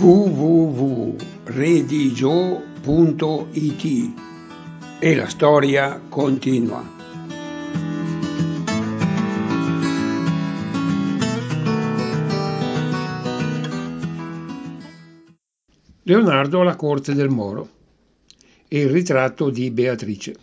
www.redigio.it e la storia continua. Leonardo alla corte del Moro e il ritratto di Beatrice.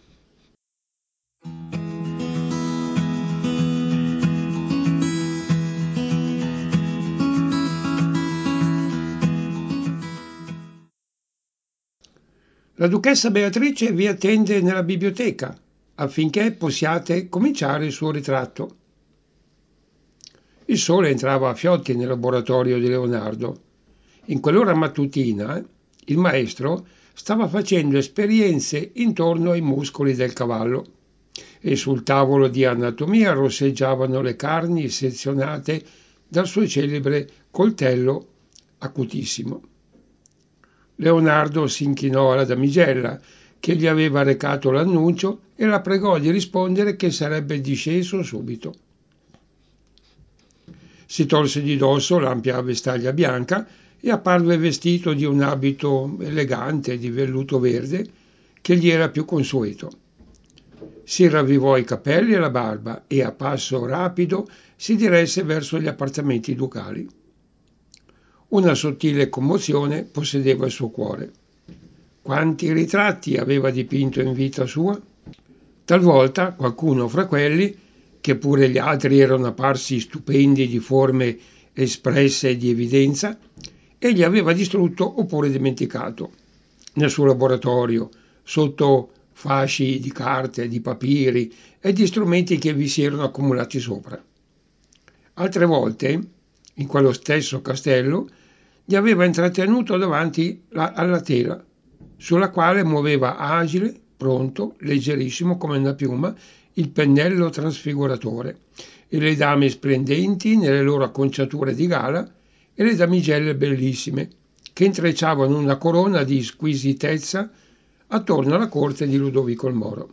La duchessa Beatrice vi attende nella biblioteca affinché possiate cominciare il suo ritratto. Il sole entrava a fiotti nel laboratorio di Leonardo. In quell'ora mattutina il maestro stava facendo esperienze intorno ai muscoli del cavallo e sul tavolo di anatomia rosseggiavano le carni sezionate dal suo celebre coltello acutissimo. Leonardo si inchinò alla damigella che gli aveva recato l'annuncio e la pregò di rispondere che sarebbe disceso subito. Si tolse di dosso l'ampia vestaglia bianca e apparve vestito di un abito elegante di velluto verde che gli era più consueto. Si ravvivò i capelli e la barba e a passo rapido si diresse verso gli appartamenti ducali. Una sottile commozione possedeva il suo cuore. Quanti ritratti aveva dipinto in vita sua? Talvolta qualcuno fra quelli, che pure gli altri erano apparsi stupendi di forme espresse e di evidenza, egli aveva distrutto oppure dimenticato nel suo laboratorio, sotto fasci di carte, di papiri e di strumenti che vi si erano accumulati sopra. Altre volte, in quello stesso castello, gli aveva intrattenuto davanti alla tela, sulla quale muoveva agile, pronto, leggerissimo come una piuma, il pennello trasfiguratore, e le dame splendenti nelle loro acconciature di gala e le damigelle bellissime, che intrecciavano una corona di squisitezza attorno alla corte di Ludovico il Moro.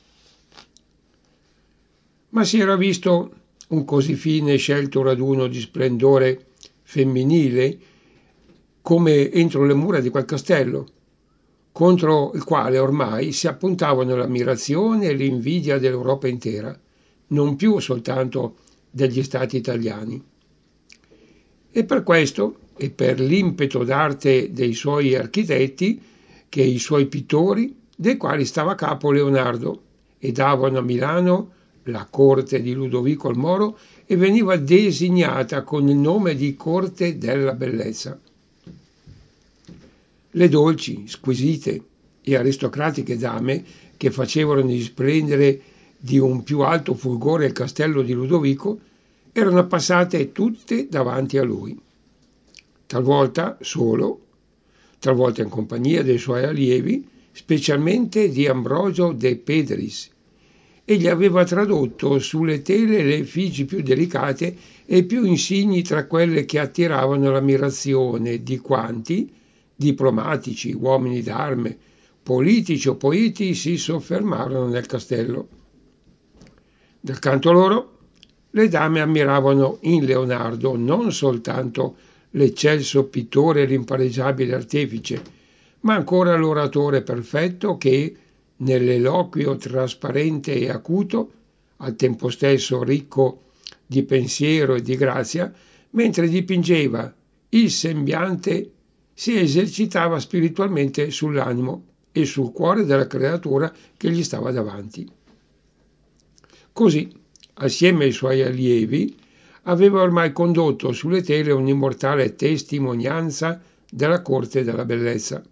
Ma si era visto un così fine e scelto raduno di splendore femminile come entro le mura di quel castello, contro il quale ormai si appuntavano l'ammirazione e l'invidia dell'Europa intera, non più soltanto degli stati italiani. E per questo, e per l'impeto d'arte dei suoi architetti, che i suoi pittori, dei quali stava a capo Leonardo, e davano a Milano la corte di Ludovico il Moro e veniva designata con il nome di Corte della Bellezza. Le dolci, squisite e aristocratiche dame che facevano risplendere di un più alto fulgore il castello di Ludovico erano passate tutte davanti a lui, talvolta solo, talvolta in compagnia dei suoi allievi, specialmente di Ambrogio de Pedris. Egli aveva tradotto sulle tele le effigie più delicate e più insigni tra quelle che attiravano l'ammirazione di quanti, diplomatici, uomini d'arme, politici o poeti, si soffermarono nel castello. Dal canto loro, le dame ammiravano in Leonardo non soltanto l'eccelso pittore e l'impareggiabile artefice, ma ancora l'oratore perfetto che, nell'eloquio trasparente e acuto, al tempo stesso ricco di pensiero e di grazia, mentre dipingeva il sembiante, si esercitava spiritualmente sull'animo e sul cuore della creatura che gli stava davanti. Così, assieme ai suoi allievi, aveva ormai condotto sulle tele un'immortale testimonianza della corte della bellezza.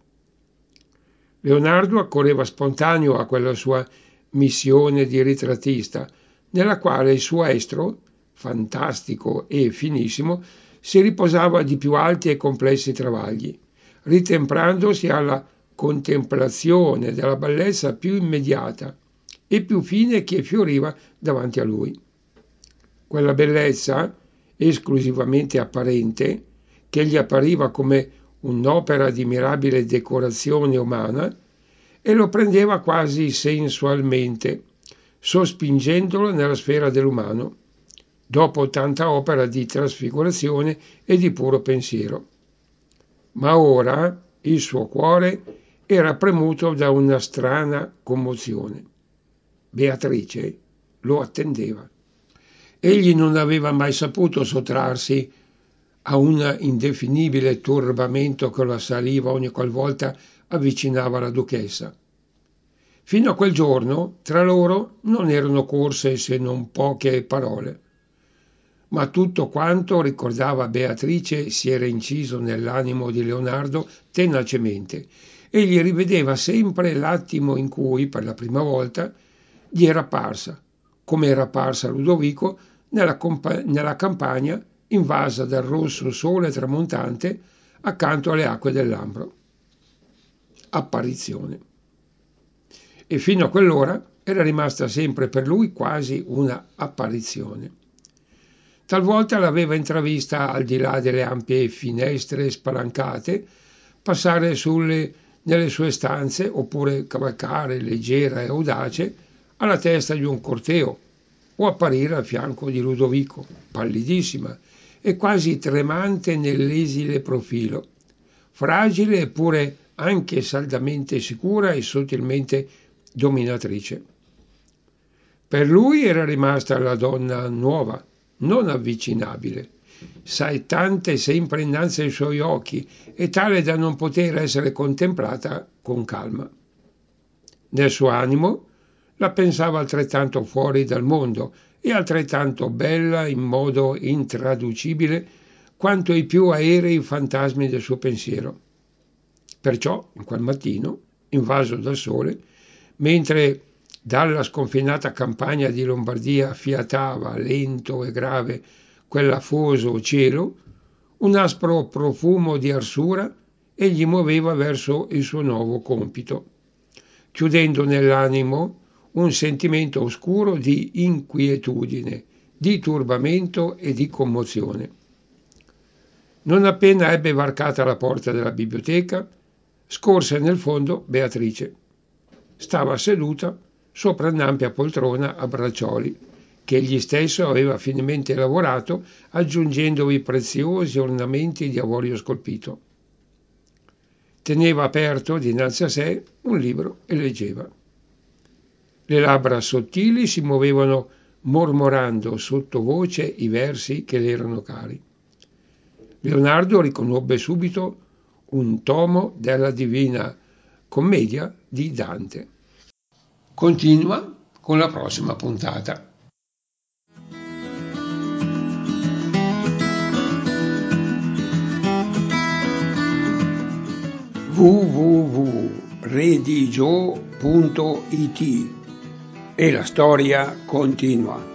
Leonardo accorreva spontaneo a quella sua missione di ritrattista, nella quale il suo estro, fantastico e finissimo, si riposava di più alti e complessi travagli, ritemprandosi alla contemplazione della bellezza più immediata e più fine che fioriva davanti a lui. Quella bellezza, esclusivamente apparente, che gli appariva come un'opera di mirabile decorazione umana, e lo prendeva quasi sensualmente, sospingendolo nella sfera dell'umano, dopo tanta opera di trasfigurazione e di puro pensiero. Ma ora il suo cuore era premuto da una strana commozione. Beatrice lo attendeva. Egli non aveva mai saputo sottrarsi a un indefinibile turbamento che lo assaliva ogni qualvolta avvicinava la duchessa. Fino a quel giorno tra loro non erano corse se non poche parole, ma tutto quanto ricordava Beatrice si era inciso nell'animo di Leonardo tenacemente. Egli rivedeva sempre l'attimo in cui, per la prima volta, gli era apparsa, come era apparsa a Ludovico, nella campagna invasa dal rosso sole tramontante accanto alle acque del Lambro. Apparizione. E fino a quell'ora era rimasta sempre per lui quasi una apparizione. Talvolta l'aveva intravista al di là delle ampie finestre spalancate, passare nelle sue stanze oppure cavalcare leggera e audace alla testa di un corteo o apparire a fianco di Ludovico, pallidissima e quasi tremante nell'esile profilo, fragile eppure anche saldamente sicura e sottilmente dominatrice. Per lui era rimasta la donna nuova, non avvicinabile, saettante sempre innanzi ai suoi occhi e tale da non poter essere contemplata con calma. Nel suo animo la pensava altrettanto fuori dal mondo e altrettanto bella in modo intraducibile quanto i più aerei fantasmi del suo pensiero. Perciò, in quel mattino, invaso dal sole, mentre dalla sconfinata campagna di Lombardia fiatava lento e grave quell'afoso cielo, un aspro profumo di arsura egli muoveva verso il suo nuovo compito, chiudendo nell'animo un sentimento oscuro di inquietudine, di turbamento e di commozione. Non appena ebbe varcata la porta della biblioteca, scorse nel fondo Beatrice. Stava seduta sopra un'ampia poltrona a braccioli che egli stesso aveva finemente lavorato aggiungendovi preziosi ornamenti di avorio scolpito. Teneva aperto dinanzi a sé un libro e leggeva. Le labbra sottili si muovevano mormorando sottovoce i versi che le erano cari. Leonardo riconobbe subito un tomo della Divina Commedia di Dante. Continua con la prossima puntata. www.redigio.it e la storia continua.